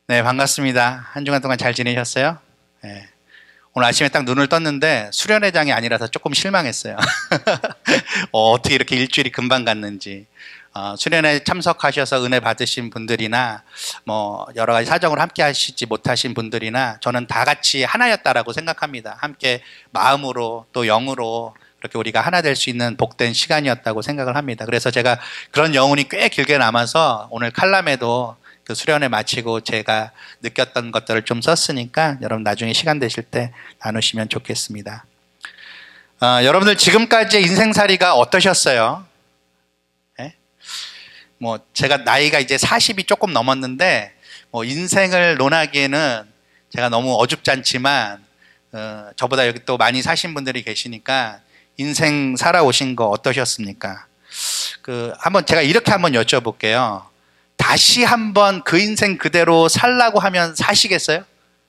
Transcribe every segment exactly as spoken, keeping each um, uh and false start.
네, 반갑습니다. 한 주간 동안 잘 지내셨어요? 네. 오늘 아침에 딱 눈을 떴는데 수련회장이 아니라서 조금 실망했어요. 어, 어떻게 이렇게 일주일이 금방 갔는지. 어, 수련회 참석하셔서 은혜 받으신 분들이나 뭐 여러 가지 사정으로 함께 하시지 못하신 분들이나 저는 다 같이 하나였다라고 생각합니다. 함께 마음으로 또 영으로 그렇게 우리가 하나 될 수 있는 복된 시간이었다고 생각을 합니다. 그래서 제가 그런 여운이 꽤 길게 남아서 오늘 칼럼에도 그 수련회 마치고 제가 느꼈던 것들을 좀 썼으니까 여러분 나중에 시간 되실 때 나누시면 좋겠습니다. 어, 여러분들 지금까지의 인생살이가 어떠셨어요? 네? 뭐 제가 나이가 이제 사십이 조금 넘었는데 뭐 인생을 논하기에는 제가 너무 어줍지 않지만 어, 저보다 여기 또 많이 사신 분들이 계시니까 인생 살아오신 거 어떠셨습니까? 그 한번 제가 이렇게 한번 여쭤볼게요. 다시 한번 그 인생 그대로 살라고 하면 사시겠어요?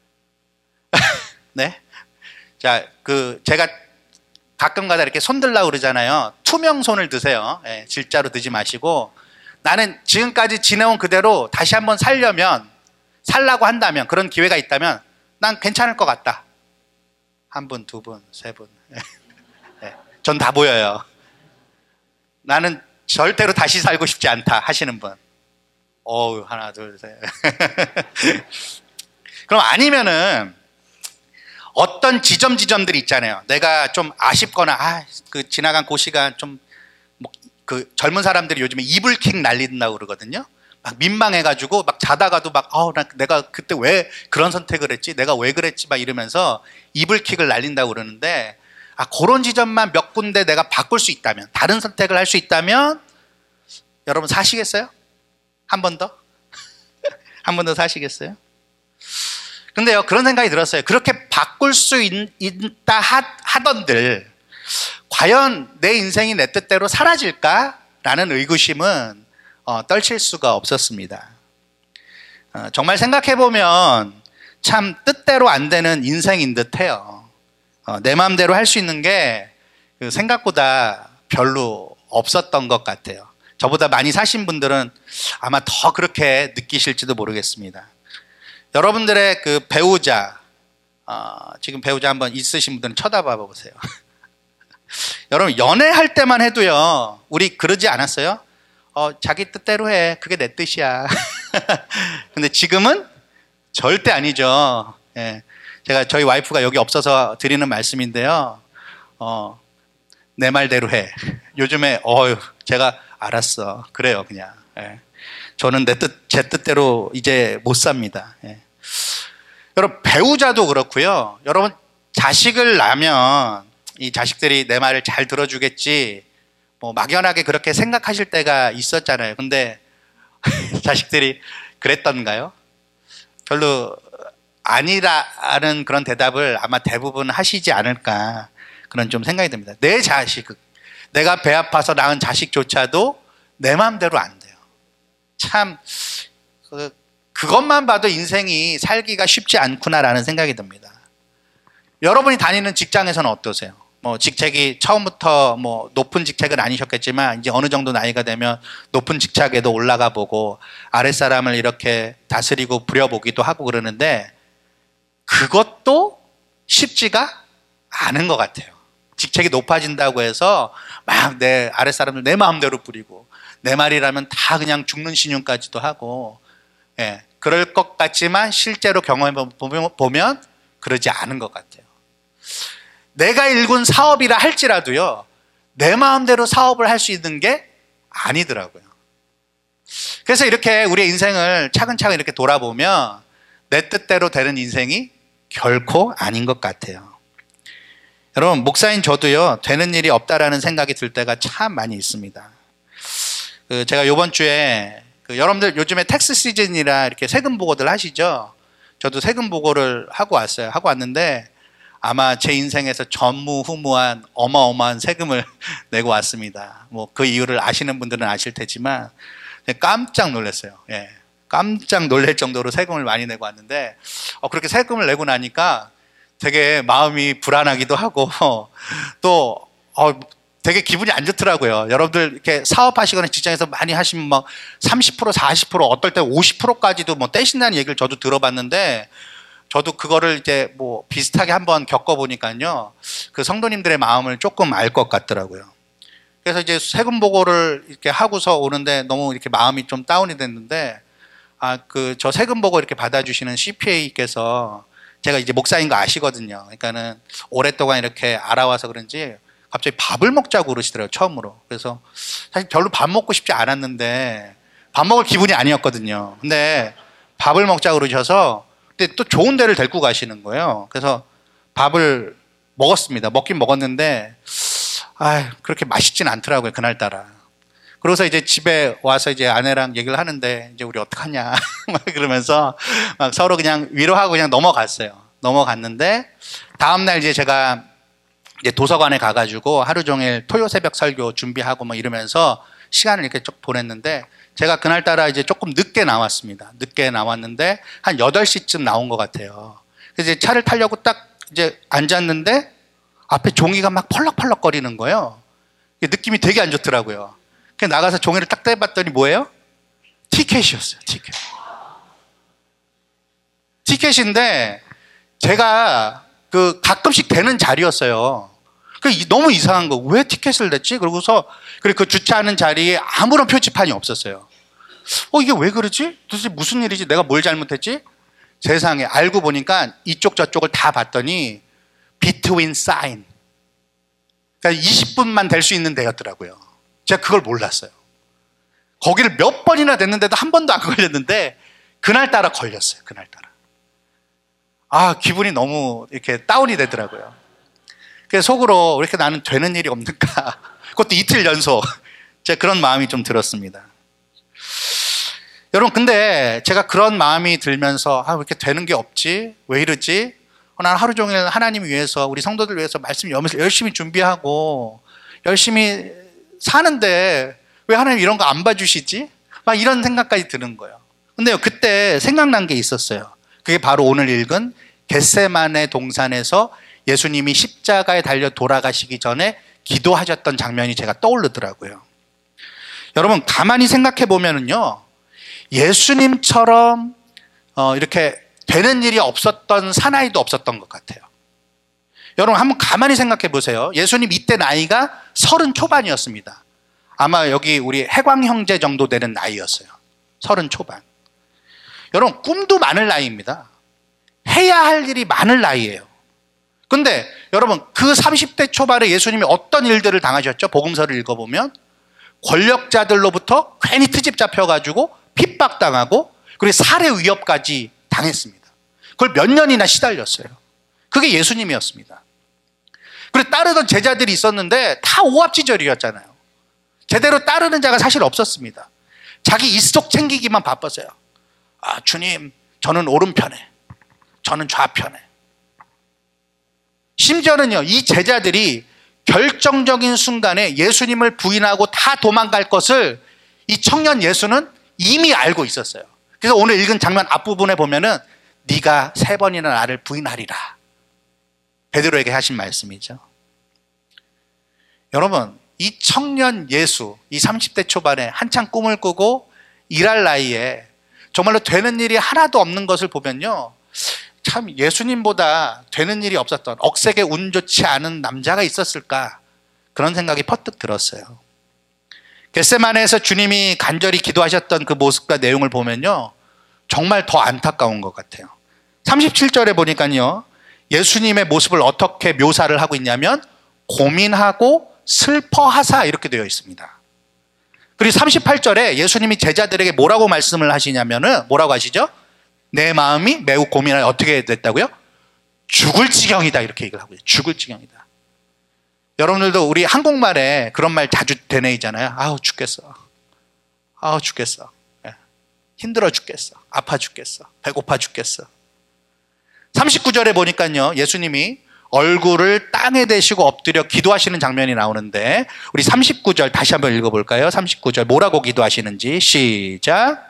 네? 자, 그, 제가 가끔가다 이렇게 손 들라고 그러잖아요. 투명 손을 드세요. 네, 질자로 드지 마시고. 나는 지금까지 지내온 그대로 다시 한번 살려면, 살라고 한다면, 그런 기회가 있다면, 난 괜찮을 것 같다. 한 분, 두 분, 세 분. 네, 전 다 보여요. 나는 절대로 다시 살고 싶지 않다 하시는 분. 어우, 하나, 둘, 셋. 그럼 아니면은, 어떤 지점 지점들이 있잖아요. 내가 좀 아쉽거나, 아, 그 지나간 그 시간 좀, 뭐, 그 젊은 사람들이 요즘에 이불킥 날린다고 그러거든요. 막 민망해가지고, 막 자다가도 막, 아우, 나 내가 그때 왜 그런 선택을 했지? 내가 왜 그랬지? 막 이러면서 이불킥을 날린다고 그러는데, 아, 그런 지점만 몇 군데 내가 바꿀 수 있다면, 다른 선택을 할 수 있다면, 여러분 사시겠어요? 한 번 더? 한 번 더 사시겠어요? 근데요, 그런 생각이 들었어요. 그렇게 바꿀 수 있, 있다 하, 하던들, 과연 내 인생이 내 뜻대로 사라질까라는 의구심은 어, 떨칠 수가 없었습니다. 어, 정말 생각해보면 참 뜻대로 안 되는 인생인 듯 해요. 어, 내 마음대로 할 수 있는 게 생각보다 별로 없었던 것 같아요. 저보다 많이 사신 분들은 아마 더 그렇게 느끼실지도 모르겠습니다. 여러분들의 그 배우자, 어, 지금 배우자 한번 있으신 분들은 쳐다봐 보세요. 여러분, 연애할 때만 해도요, 우리 그러지 않았어요? 어, 자기 뜻대로 해. 그게 내 뜻이야. 근데 지금은 절대 아니죠. 예. 제가 저희 와이프가 여기 없어서 드리는 말씀인데요. 어, 내 말대로 해. 요즘에, 어휴, 제가 알았어. 그래요, 그냥. 예. 저는 내 뜻, 제 뜻대로 이제 못 삽니다. 예. 여러분, 배우자도 그렇고요. 여러분, 자식을 낳으면 이 자식들이 내 말을 잘 들어주겠지, 뭐, 막연하게 그렇게 생각하실 때가 있었잖아요. 근데 자식들이 그랬던가요? 별로 아니라는 그런 대답을 아마 대부분 하시지 않을까, 그런 좀 생각이 듭니다. 내 자식, 내가 배 아파서 낳은 자식조차도 내 마음대로 안 돼요. 참, 그, 그것만 봐도 인생이 살기가 쉽지 않구나라는 생각이 듭니다. 여러분이 다니는 직장에서는 어떠세요? 뭐, 직책이 처음부터 뭐, 높은 직책은 아니셨겠지만, 이제 어느 정도 나이가 되면 높은 직책에도 올라가 보고, 아랫사람을 이렇게 다스리고 부려보기도 하고 그러는데, 그것도 쉽지가 않은 것 같아요. 직책이 높아진다고 해서 막 내 아랫사람들 내 마음대로 부리고 내 말이라면 다 그냥 죽는 신용까지도 하고, 예, 그럴 것 같지만 실제로 경험해 보면 그러지 않은 것 같아요. 내가 일군 사업이라 할지라도요, 내 마음대로 사업을 할 수 있는 게 아니더라고요. 그래서 이렇게 우리의 인생을 차근차근 이렇게 돌아보면 내 뜻대로 되는 인생이 결코 아닌 것 같아요. 여러분, 목사인 저도요, 되는 일이 없다라는 생각이 들 때가 참 많이 있습니다. 그 제가 요번 주에, 그 여러분들 요즘에 텍스 시즌이라 이렇게 세금 보고들 하시죠? 저도 세금 보고를 하고 왔어요. 하고 왔는데, 아마 제 인생에서 전무후무한 어마어마한 세금을 내고 왔습니다. 뭐 그 이유를 아시는 분들은 아실 테지만, 깜짝 놀랐어요. 예. 깜짝 놀랄 정도로 세금을 많이 내고 왔는데, 어, 그렇게 세금을 내고 나니까 되게 마음이 불안하기도 하고, 또, 어, 되게 기분이 안 좋더라고요. 여러분들 이렇게 사업하시거나 직장에서 많이 하시면 뭐 삼십 퍼센트, 사십 퍼센트 어떨 때 오십 퍼센트까지도 뭐 떼신다는 얘기를 저도 들어봤는데 저도 그거를 이제 뭐 비슷하게 한번 겪어보니까요. 그 성도님들의 마음을 조금 알 것 같더라고요. 그래서 이제 세금 보고를 이렇게 하고서 오는데 너무 이렇게 마음이 좀 다운이 됐는데 아, 그 저 세금 보고 이렇게 받아주시는 씨피에이께서 제가 이제 목사인 거 아시거든요. 그러니까는 오랫동안 이렇게 알아와서 그런지 갑자기 밥을 먹자고 그러시더라고요, 처음으로. 그래서 사실 별로 밥 먹고 싶지 않았는데 밥 먹을 기분이 아니었거든요. 근데 밥을 먹자고 그러셔서 근데 또 좋은 데를 데리고 가시는 거예요. 그래서 밥을 먹었습니다. 먹긴 먹었는데 아, 그렇게 맛있진 않더라고요, 그날따라. 그래서 이제 집에 와서 이제 아내랑 얘기를 하는데 이제 우리 어떡하냐 막 그러면서 막 서로 그냥 위로하고 그냥 넘어갔어요. 넘어갔는데 다음날 이제 제가 이제 도서관에 가가지고 하루 종일 토요 새벽 설교 준비하고 뭐 이러면서 시간을 이렇게 쭉 보냈는데 제가 그날따라 이제 조금 늦게 나왔습니다. 늦게 나왔는데 한 여덟 시쯤 나온 것 같아요. 그래서 이제 차를 타려고 딱 이제 앉았는데 앞에 종이가 막 펄럭펄럭 거리는 거예요. 느낌이 되게 안 좋더라고요. 그래서 나가서 종이를 딱 떼봤더니 뭐예요? 티켓이었어요. 티켓. 티켓인데 제가 그 가끔씩 되는 자리였어요. 그 너무 이상한 거. 왜 티켓을 냈지? 그러고서 그리고 그 주차하는 자리에 아무런 표지판이 없었어요. 어, 이게 왜 그러지? 도대체 무슨 일이지? 내가 뭘 잘못했지? 세상에 알고 보니까 이쪽 저쪽을 다 봤더니 between sign. 그러니까 이십 분만 될 수 있는 데였더라고요. 제가 그걸 몰랐어요. 거기를 몇 번이나 됐는데도 한 번도 안 걸렸는데 그날따라 걸렸어요. 그날따라. 아, 기분이 너무 이렇게 다운이 되더라고요. 그래서 속으로 왜 이렇게 나는 되는 일이 없는가. 그것도 이틀 연속. 제가 그런 마음이 좀 들었습니다. 여러분, 근데 제가 그런 마음이 들면서 아, 왜 이렇게 되는 게 없지? 왜 이러지? 나는 하루 종일 하나님 위해서 우리 성도들 위해서 말씀 열심히 준비하고 열심히 사는데 왜 하나님 이런 거 안 봐주시지? 막 이런 생각까지 드는 거예요. 근데요, 그때 생각난 게 있었어요. 그게 바로 오늘 읽은 겟세마네 동산에서 예수님이 십자가에 달려 돌아가시기 전에 기도하셨던 장면이 제가 떠오르더라고요. 여러분, 가만히 생각해 보면은요, 예수님처럼 어, 이렇게 되는 일이 없었던 사나이도 없었던 것 같아요. 여러분, 한번 가만히 생각해 보세요. 예수님 이때 나이가 서른 초반이었습니다. 아마 여기 우리 해광 형제 정도 되는 나이였어요. 서른 초반. 여러분, 꿈도 많을 나이입니다. 해야 할 일이 많을 나이예요. 근데 여러분, 그 삼십 대 초반에 예수님이 어떤 일들을 당하셨죠? 복음서를 읽어보면 권력자들로부터 괜히 트집 잡혀가지고 핍박당하고 그리고 살해 위협까지 당했습니다. 그걸 몇 년이나 시달렸어요. 그게 예수님이었습니다. 그리고 따르던 제자들이 있었는데 다 오합지졸이었잖아요. 제대로 따르는 자가 사실 없었습니다. 자기 입속 챙기기만 바빴어요. 아, 주님, 저는 오른편에, 저는 좌편에. 심지어는요, 이 제자들이 결정적인 순간에 예수님을 부인하고 다 도망갈 것을 이 청년 예수는 이미 알고 있었어요. 그래서 오늘 읽은 장면 앞부분에 보면은 네가 세 번이나 나를 부인하리라. 베드로에게 하신 말씀이죠. 여러분, 이 청년 예수, 이 삼십 대 초반에 한창 꿈을 꾸고 일할 나이에 정말로 되는 일이 하나도 없는 것을 보면요, 참 예수님보다 되는 일이 없었던 억세게 운 좋지 않은 남자가 있었을까, 그런 생각이 퍼뜩 들었어요. 겟세마네에서 주님이 간절히 기도하셨던 그 모습과 내용을 보면요, 정말 더 안타까운 것 같아요. 삼십칠 절에 보니까요, 예수님의 모습을 어떻게 묘사를 하고 있냐면 고민하고 슬퍼하사 이렇게 되어 있습니다. 그리고 삼십팔 절에 예수님이 제자들에게 뭐라고 말씀을 하시냐면은 뭐라고 하시죠? 내 마음이 매우 고민하여 어떻게 됐다고요? 죽을 지경이다, 이렇게 얘기를 하고요. 죽을 지경이다. 여러분들도 우리 한국말에 그런 말 자주 되뇌이잖아요. 아우 죽겠어. 아우 죽겠어. 힘들어 죽겠어. 아파 죽겠어. 배고파 죽겠어. 삼십구 절에 보니까요, 예수님이 얼굴을 땅에 대시고 엎드려 기도하시는 장면이 나오는데 우리 삼십구 절 다시 한번 읽어볼까요? 삼십구 절 뭐라고 기도하시는지 시작.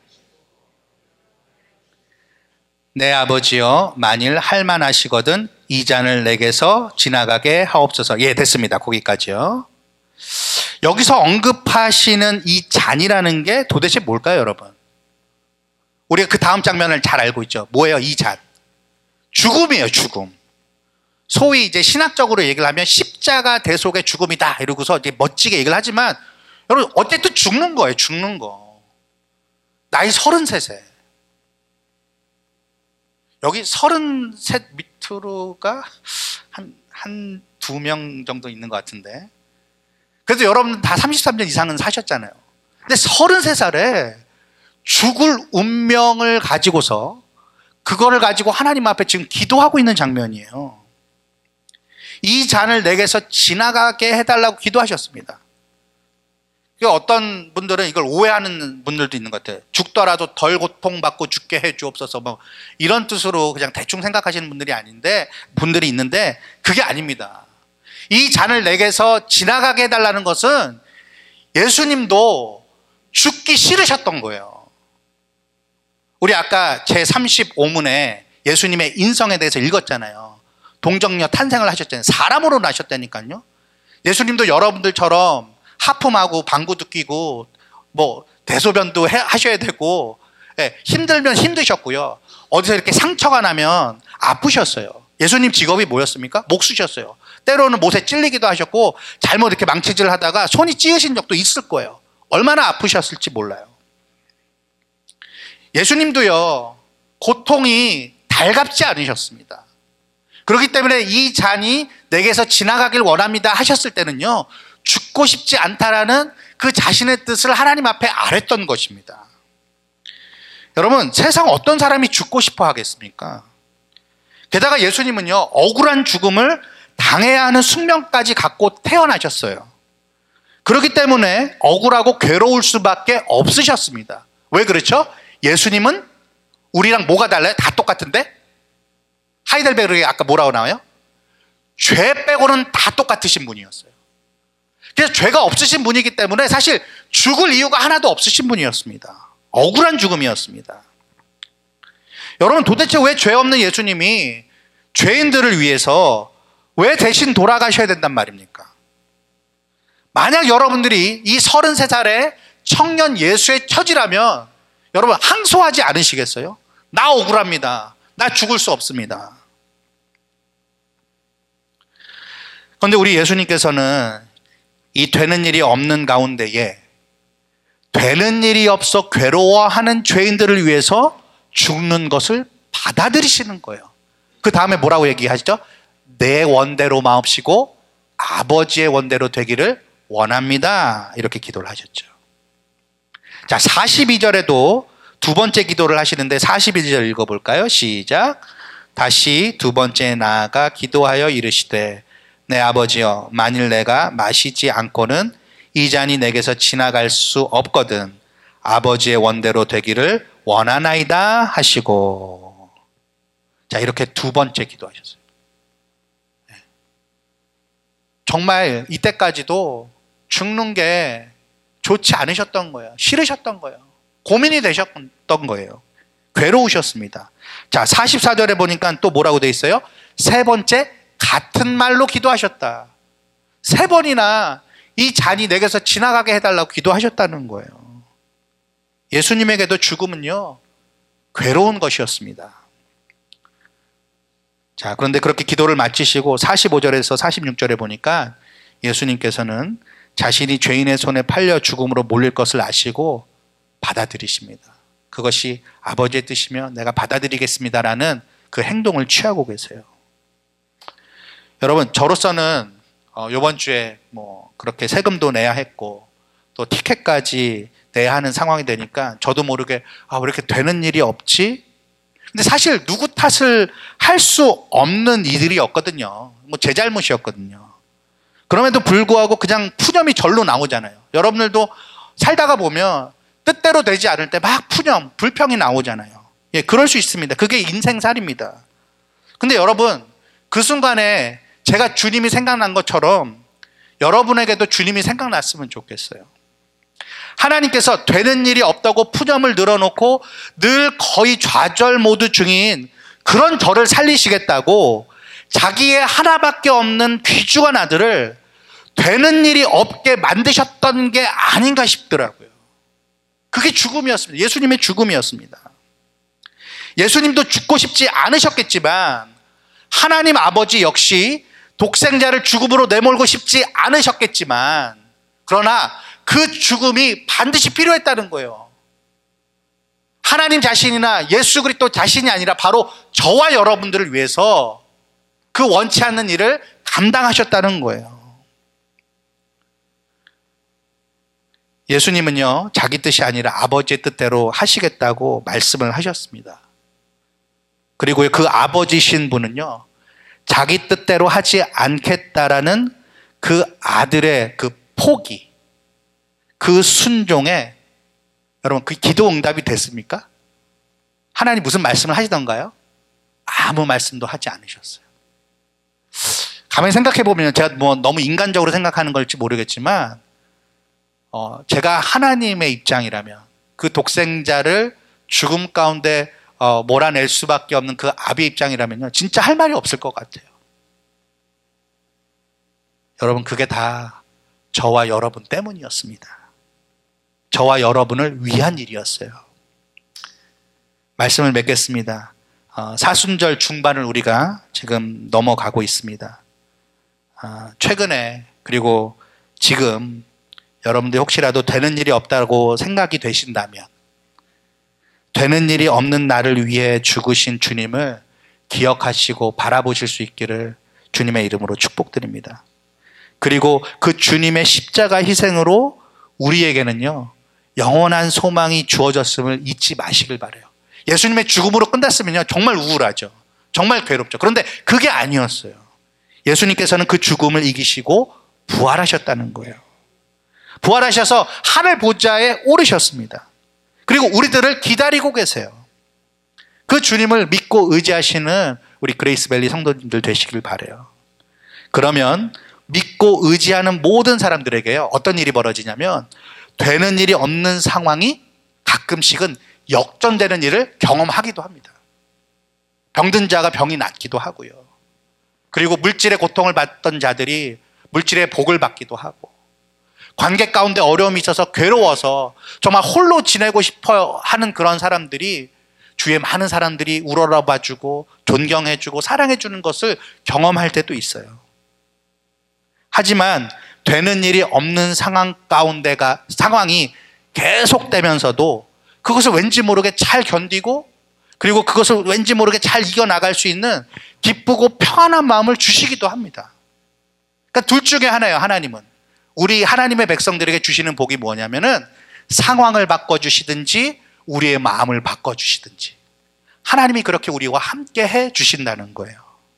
내 아버지여, 만일 할만하시거든 이 잔을 내게서 지나가게 하옵소서. 예, 됐습니다. 거기까지요. 여기서 언급하시는 이 잔이라는 게 도대체 뭘까요, 여러분? 우리가 그 다음 장면을 잘 알고 있죠. 뭐예요, 이 잔? 죽음이에요, 죽음. 소위 이제 신학적으로 얘기를 하면 십자가 대속의 죽음이다 이러고서 이제 멋지게 얘기를 하지만 여러분 어쨌든 죽는 거예요. 죽는 거. 나이 서른셋에 여기 서른셋 밑으로가 한 한 두 명 정도 있는 것 같은데, 그래도 여러분 다 삼십삼 년 이상은 사셨잖아요. 근데 서른세 살에 죽을 운명을 가지고서 그거를 가지고 하나님 앞에 지금 기도하고 있는 장면이에요. 이 잔을 내게서 지나가게 해달라고 기도하셨습니다. 어떤 분들은 이걸 오해하는 분들도 있는 것 같아요. 죽더라도 덜 고통받고 죽게 해 주옵소서 뭐 이런 뜻으로 그냥 대충 생각하시는 분들이 아닌데 분들이 있는데 그게 아닙니다. 이 잔을 내게서 지나가게 해달라는 것은 예수님도 죽기 싫으셨던 거예요. 우리 아까 제삼십오 문에 예수님의 인성에 대해서 읽었잖아요. 동정녀 탄생을 하셨잖아요. 사람으로 나셨다니까요. 예수님도 여러분들처럼 하품하고 방구도 끼고 뭐 대소변도 해, 하셔야 되고, 예, 힘들면 힘드셨고요. 어디서 이렇게 상처가 나면 아프셨어요. 예수님 직업이 뭐였습니까? 목수셨어요. 때로는 못에 찔리기도 하셨고 잘못 이렇게 망치질 하다가 손이 찌으신 적도 있을 거예요. 얼마나 아프셨을지 몰라요. 예수님도요, 고통이 달갑지 않으셨습니다. 그렇기 때문에 이 잔이 내게서 지나가길 원합니다 하셨을 때는요, 죽고 싶지 않다라는 그 자신의 뜻을 하나님 앞에 아랬던 것입니다. 여러분, 세상 어떤 사람이 죽고 싶어 하겠습니까? 게다가 예수님은요, 억울한 죽음을 당해야 하는 숙명까지 갖고 태어나셨어요. 그렇기 때문에 억울하고 괴로울 수밖에 없으셨습니다. 왜 그렇죠? 예수님은 우리랑 뭐가 달라요? 다 똑같은데? 하이델베르에 아까 뭐라고 나와요? 죄 빼고는 다 똑같으신 분이었어요. 그래서 죄가 없으신 분이기 때문에 사실 죽을 이유가 하나도 없으신 분이었습니다. 억울한 죽음이었습니다. 여러분, 도대체 왜 죄 없는 예수님이 죄인들을 위해서 왜 대신 돌아가셔야 된단 말입니까? 만약 여러분들이 이 서른세 살의 청년 예수의 처지라면 여러분 항소하지 않으시겠어요? 나 억울합니다. 나 죽을 수 없습니다. 그런데 우리 예수님께서는 이 되는 일이 없는 가운데에 되는 일이 없어 괴로워하는 죄인들을 위해서 죽는 것을 받아들이시는 거예요. 그 다음에 뭐라고 얘기하시죠? 내 원대로 마옵시고 아버지의 원대로 되기를 원합니다. 이렇게 기도를 하셨죠. 자, 사십이 절에도 두 번째 기도를 하시는데 사십일 절 읽어볼까요? 시작. 다시 두 번째 나아가 기도하여 이르시되 내 아버지여, 만일 내가 마시지 않고는 이 잔이 내게서 지나갈 수 없거든 아버지의 원대로 되기를 원하나이다 하시고. 자, 이렇게 두 번째 기도하셨어요. 정말 이때까지도 죽는 게 좋지 않으셨던 거예요. 싫으셨던 거예요. 고민이 되셨던 거예요. 괴로우셨습니다. 자, 사십사 절에 보니까 또 뭐라고 돼 있어요? 세 번째 같은 말로 기도하셨다. 세 번이나 이 잔이 내게서 지나가게 해달라고 기도하셨다는 거예요. 예수님에게도 죽음은요, 괴로운 것이었습니다. 자, 그런데 그렇게 기도를 마치시고 사십오 절에서 사십육 절에 보니까 예수님께서는 자신이 죄인의 손에 팔려 죽음으로 몰릴 것을 아시고 받아들이십니다. 그것이 아버지의 뜻이며 내가 받아들이겠습니다라는 그 행동을 취하고 계세요. 여러분, 저로서는 어, 이번 주에 뭐 그렇게 세금도 내야 했고 또 티켓까지 내야 하는 상황이 되니까 저도 모르게 아, 왜 이렇게 되는 일이 없지? 근데 사실 누구 탓을 할 수 없는 일이었거든요. 뭐 제 잘못이었거든요. 그럼에도 불구하고 그냥 푸념이 절로 나오잖아요. 여러분들도 살다가 보면 뜻대로 되지 않을 때 막 푸념, 불평이 나오잖아요. 예, 그럴 수 있습니다. 그게 인생살입니다. 근데 여러분, 그 순간에 제가 주님이 생각난 것처럼 여러분에게도 주님이 생각났으면 좋겠어요. 하나님께서 되는 일이 없다고 푸념을 늘어놓고 늘 거의 좌절 모드 중인 그런 저를 살리시겠다고 자기의 하나밖에 없는 귀중한 아들을 되는 일이 없게 만드셨던 게 아닌가 싶더라고요. 그게 죽음이었습니다. 예수님의 죽음이었습니다. 예수님도 죽고 싶지 않으셨겠지만 하나님 아버지 역시 독생자를 죽음으로 내몰고 싶지 않으셨겠지만 그러나 그 죽음이 반드시 필요했다는 거예요. 하나님 자신이나 예수 그리스도 자신이 아니라 바로 저와 여러분들을 위해서 그 원치 않는 일을 감당하셨다는 거예요. 예수님은요, 자기 뜻이 아니라 아버지의 뜻대로 하시겠다고 말씀을 하셨습니다. 그리고 그 아버지신 분은요, 자기 뜻대로 하지 않겠다라는 그 아들의 그 포기, 그 순종에 여러분 그 기도 응답이 됐습니까? 하나님 무슨 말씀을 하시던가요? 아무 말씀도 하지 않으셨어요. 가만히 생각해 보면 제가 뭐 너무 인간적으로 생각하는 걸지 모르겠지만 어, 제가 하나님의 입장이라면 그 독생자를 죽음 가운데 어, 몰아낼 수밖에 없는 그 아비의 입장이라면요, 진짜 할 말이 없을 것 같아요. 여러분, 그게 다 저와 여러분 때문이었습니다. 저와 여러분을 위한 일이었어요. 말씀을 맺겠습니다. 어, 사순절 중반을 우리가 지금 넘어가고 있습니다. 어, 최근에 그리고 지금 여러분들 혹시라도 되는 일이 없다고 생각이 되신다면 되는 일이 없는 나를 위해 죽으신 주님을 기억하시고 바라보실 수 있기를 주님의 이름으로 축복드립니다. 그리고 그 주님의 십자가 희생으로 우리에게는요, 영원한 소망이 주어졌음을 잊지 마시길 바라요. 예수님의 죽음으로 끝났으면요, 정말 우울하죠. 정말 괴롭죠. 그런데 그게 아니었어요. 예수님께서는 그 죽음을 이기시고 부활하셨다는 거예요. 부활하셔서 하늘 보좌에 오르셨습니다. 그리고 우리들을 기다리고 계세요. 그 주님을 믿고 의지하시는 우리 그레이스밸리 성도님들 되시길 바라요. 그러면 믿고 의지하는 모든 사람들에게요, 어떤 일이 벌어지냐면 되는 일이 없는 상황이 가끔씩은 역전되는 일을 경험하기도 합니다. 병든 자가 병이 낫기도 하고요. 그리고 물질의 고통을 받던 자들이 물질의 복을 받기도 하고, 관계 가운데 어려움이 있어서 괴로워서 정말 홀로 지내고 싶어 하는 그런 사람들이 주위에 많은 사람들이 우러러봐주고 존경해주고 사랑해주는 것을 경험할 때도 있어요. 하지만 되는 일이 없는 상황 가운데가 상황이 계속되면서도 그것을 왠지 모르게 잘 견디고 그리고 그것을 왠지 모르게 잘 이겨나갈 수 있는 기쁘고 평안한 마음을 주시기도 합니다. 그러니까 둘 중에 하나예요. 하나님은 우리 하나님의 백성들에게 주시는 복이 뭐냐면은 상황을 바꿔주시든지 우리의 마음을 바꿔주시든지 하나님이 그렇게 우리와 함께 해 주신다는 거예요.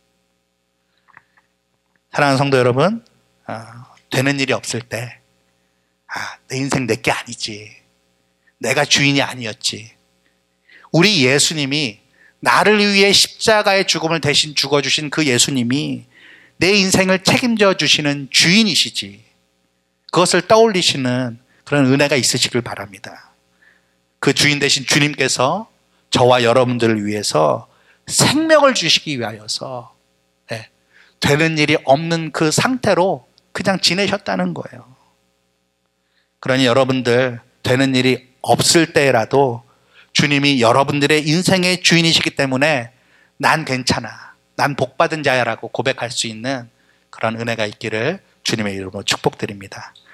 사랑하는 성도 여러분, 아, 되는 일이 없을 때 아, 내 인생 내게 아니지, 내가 주인이 아니었지, 우리 예수님이 나를 위해 십자가의 죽음을 대신 죽어주신 그 예수님이 내 인생을 책임져 주시는 주인이시지, 그것을 떠올리시는 그런 은혜가 있으시길 바랍니다. 그 주인 되신 주님께서 저와 여러분들을 위해서 생명을 주시기 위하여서 네, 되는 일이 없는 그 상태로 그냥 지내셨다는 거예요. 그러니 여러분들 되는 일이 없을 때라도 주님이 여러분들의 인생의 주인이시기 때문에 난 괜찮아, 난 복받은 자야라고 고백할 수 있는 그런 은혜가 있기를 주님의 이름으로 축복드립니다.